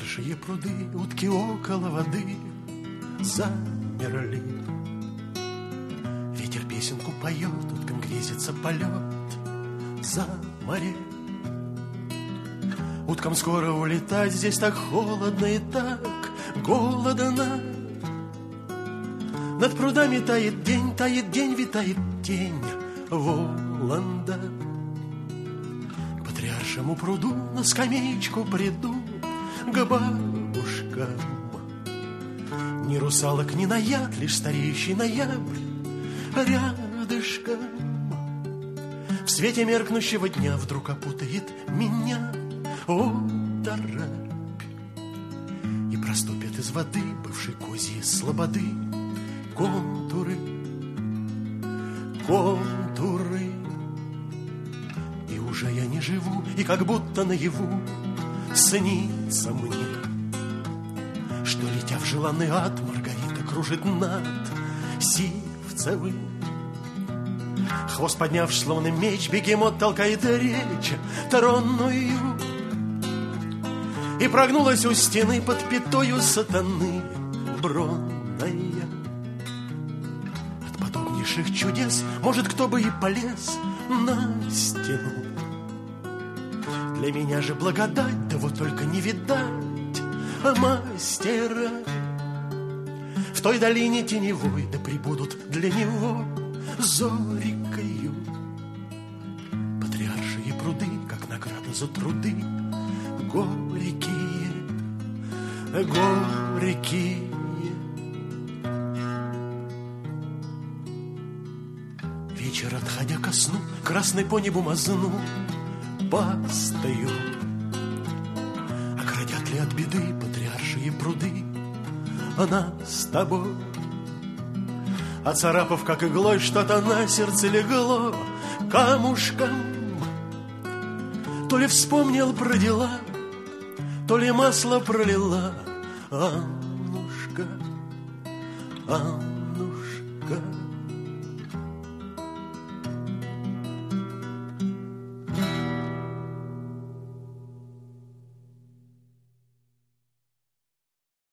Патриаршие пруды, утки около воды замерли. Ветер песенку поет, уткам грезится полет за море. Уткам скоро улетать, здесь так холодно и так голодно. Над прудами тает день, витает тень Воланда. К Патриаршему пруду на скамеечку приду к бабушкам. Ни русалок, ни наяд, лишь стареющий ноябрь рядышком. В свете меркнущего дня вдруг опутает меня оторопь, и проступят из воды бывшей козьей слободы контуры, контуры. И уже я не живу, и как будто наяву снится мне, что, летя в желанный ад, Маргарита кружит над Сивцевым. Хвост подняв, словно меч, бегемот толкает речь тронную, и прогнулась у стены под пятою сатаны бронная. От подобнейших чудес, может, кто бы и полез на стену. Для меня же благодать, да вот только не видать мастера. В той долине теневой, да прибудут для него зорикою Патриаршие пруды, как награда за труды горькие, горькие. Вечер, отходя ко сну, красный по небу мазну пастою. Оградят ли от беды Патриаршие пруды она с тобой? Оцарапав, как иглой, что-то на сердце легло камушком. То ли вспомнил про дела, то ли масло пролила Аннушка, Аннушка.